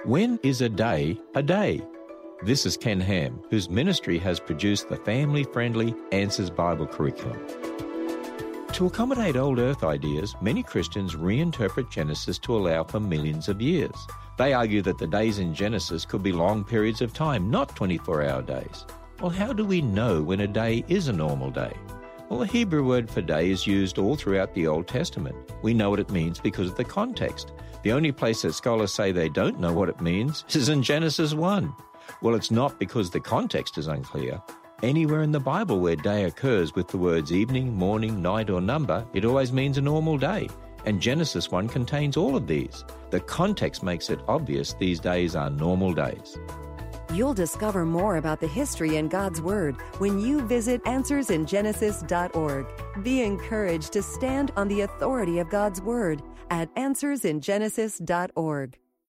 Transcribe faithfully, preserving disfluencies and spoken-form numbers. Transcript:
When is a day a day? This is Ken Ham, whose ministry has produced the family-friendly Answers Bible curriculum. To accommodate old earth ideas, many Christians reinterpret Genesis to allow for millions of years. They argue that the days in Genesis could be long periods of time, not twenty-four hour days. Well, how do we know when a day is a normal day? Well, the Hebrew word for day is used all throughout the Old Testament. We know what it means because of the context. The only place that scholars say they don't know what it means is in Genesis one. Well, it's not because the context is unclear. Anywhere in the Bible where day occurs with the words evening, morning, night, or number, it always means a normal day. And Genesis one contains all of these. The context makes it obvious these days are normal days. You'll discover more about the history in God's Word when you visit answers in genesis dot org. Be encouraged to stand on the authority of God's Word at answers in genesis dot org.